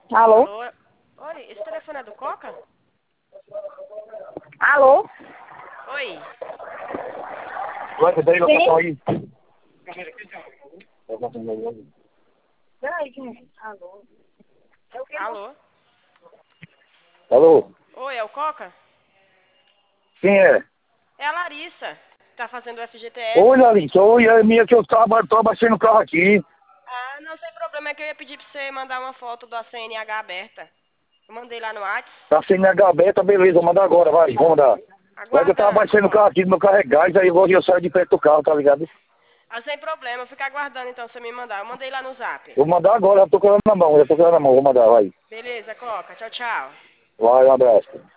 Alô? Alô? Oi, esse telefone é do Coca? Alô? Oi. Vai, daí Sim? aí. Alô? Alô? Alô? Oi, é o Coca? Quem é? É a Larissa. Tá fazendo o Oi, FGTS. Larissa. Oi, é minha que eu tô abaixando o carro aqui. Ah, não tem problema. É que eu ia pedir pra você mandar uma foto da CNH aberta. Eu mandei lá no Whats. Tá sem H aberta, beleza, vou mandar agora, vai, vamos mandar. Vai que eu tava Aguardando, abaixando o carro Coca. aqui do meu carro é gás, aí eu saio de perto do carro, tá ligado? Ah, sem problema. Fica aguardando então você me mandar. Eu mandei lá no Zap. Vou mandar agora, já tô com ela na mão, vou mandar, vai. Beleza, Coca. Tchau, tchau. Vai, um abraço.